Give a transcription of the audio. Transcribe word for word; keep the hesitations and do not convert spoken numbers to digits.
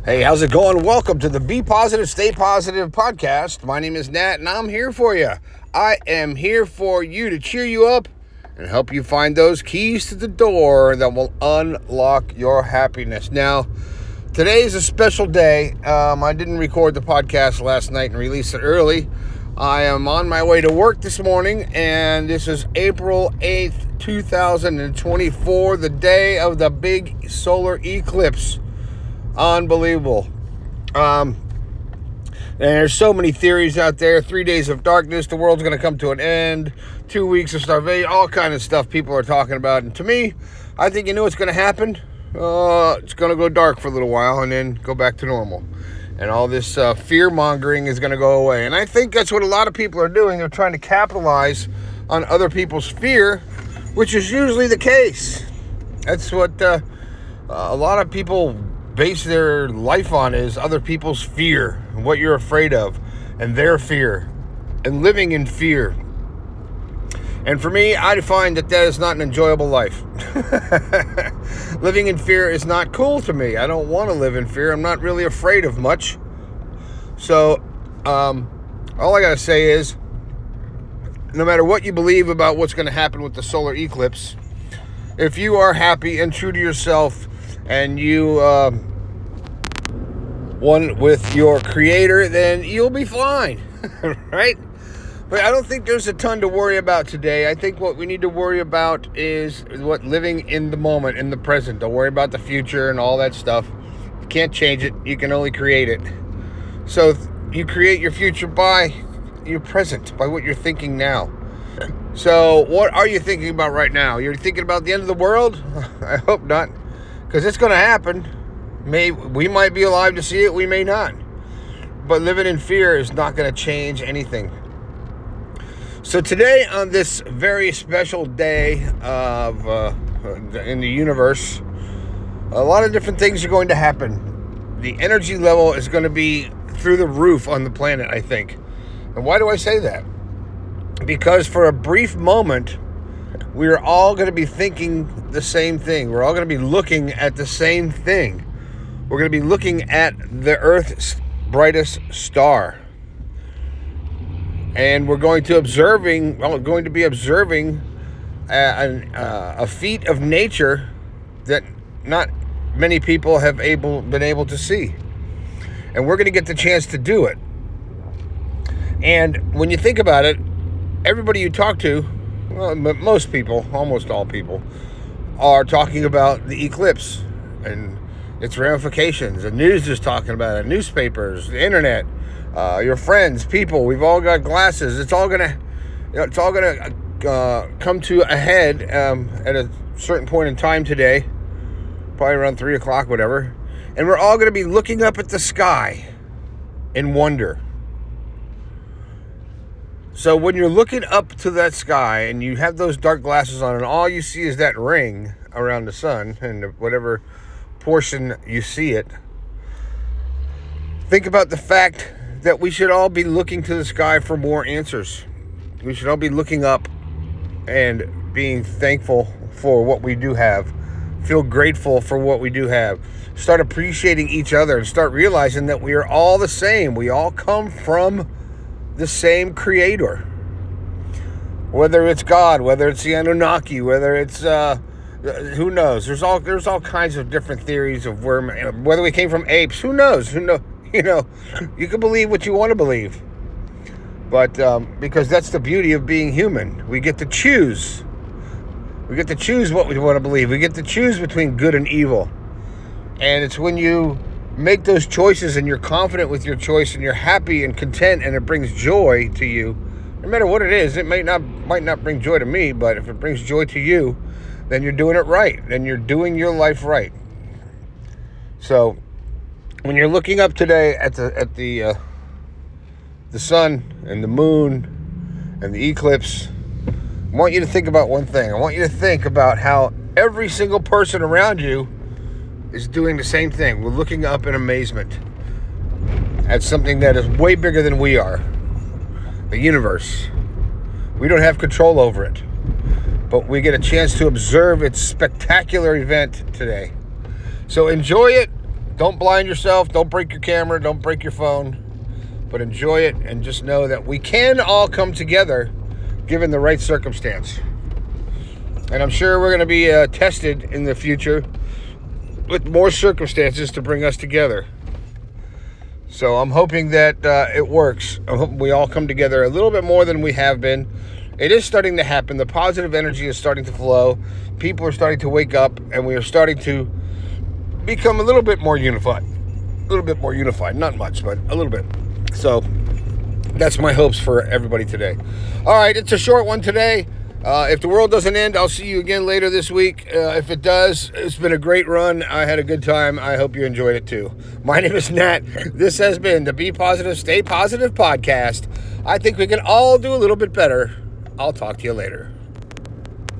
Hey, how's it going? Welcome to the Be Positive, Stay Positive podcast. My name is Nat, and I'm here for you. I am here for you to cheer you up and help you find those keys to the door that will unlock your happiness. Now, today is a special day. Um, I didn't record the podcast last night and release it early. I am on my way to work this morning, and this is April eighth, two thousand twenty-four, the day of the big solar eclipse. Unbelievable. Um, and there's so many theories out there. Three days of darkness, the world's going to come to an end. Two weeks of starvation, all kind of stuff people are talking about. And to me, I think you know what's going to happen. Uh, it's going to go dark for a little while and then go back to normal. And all this uh, fear-mongering is going to go away. And I think that's what a lot of people are doing. They're trying to capitalize on other people's fear, which is usually the case. That's what uh, a lot of people base their life on, is other people's fear and what you're afraid of and their fear and living in fear. And for me, I find that that is not an enjoyable life. Living in fear is not cool to me. I don't want to live in fear. I'm not really afraid of much. So um, all I got to say is, no matter what you believe about what's going to happen with the solar eclipse, if you are happy and true to yourself and you uh, one with your creator, then you'll be fine, right? But I don't think there's a ton to worry about today. I think what we need to worry about is what living in the moment, in the present. Don't worry about the future and all that stuff. You can't change it. You can only create it. So you create your future by your present, by what you're thinking now. So what are you thinking about right now? You're thinking about the end of the world? I hope not. Because it's going to happen. May we might be alive to see it, we may not. But living in fear is not going to change anything. So today, on this very special day of uh, in the universe, a lot of different things are going to happen. The energy level is going to be through the roof on the planet, I think. And why do I say that? Because for a brief moment, we are all going to be thinking the same thing. We're all going to be looking at the same thing. We're going to be looking at the Earth's brightest star. And we're going to observing, well, going to be observing a, a, a feat of nature that not many people have able been able to see. And we're going to get the chance to do it. And when you think about it, everybody you talk to, well, most people, almost all people, are talking about the eclipse and its ramifications. The news is talking about it, newspapers, the internet, uh, your friends, people. We've all got glasses. It's all gonna, you know, it's all gonna uh, come to a head um, at a certain point in time today, probably around three o'clock, whatever. And we're all gonna be looking up at the sky in wonder. So when you're looking up to that sky and you have those dark glasses on and all you see is that ring around the sun and whatever portion you see it, think about the fact that we should all be looking to the sky for more answers. We should all be looking up and being thankful for what we do have. Feel grateful for what we do have. Start appreciating each other and start realizing that we are all the same. We all come from the same creator, whether it's God, whether it's the Anunnaki, whether it's uh, who knows. There's all there's all kinds of different theories of where, whether we came from apes. Who knows? Who know? You know, you can believe what you want to believe, but um, because that's the beauty of being human, we get to choose. We get to choose what we want to believe. We get to choose between good and evil, and it's when you make those choices and you're confident with your choice and you're happy and content and it brings joy to you, no matter what it is. It may not might not bring joy to me, but if it brings joy to you, then you're doing it right. Then you're doing your life right. So when you're looking up today at the at the uh, the sun and the moon and the eclipse, I want you to think about one thing. I want you to think about how every single person around you is doing the same thing. We're looking up in amazement at something that is way bigger than we are. The universe. We don't have control over it, but we get a chance to observe its spectacular event today. So enjoy it. don't blind yourself. Don't break your camera. Don't break your phone. But enjoy it and just know that we can all come together given the right circumstance. And I'm sure we're going to be uh, tested in the future with more circumstances to bring us together. So I'm hoping that uh, it works. I'm hoping we all come together a little bit more than we have been. It is starting to happen. The positive energy is starting to flow. People are starting to wake up, and we are starting to become a little bit more unified. A little bit more unified. Not much, but a little bit. So that's my hopes for everybody today. All right, it's a short one today. Uh, if the world doesn't end, I'll see you again later this week. Uh, if it does, it's been a great run. I had a good time. I hope you enjoyed it too. My name is Nat. This has been the Be Positive, Stay Positive podcast. I think we can all do a little bit better. I'll talk to you later.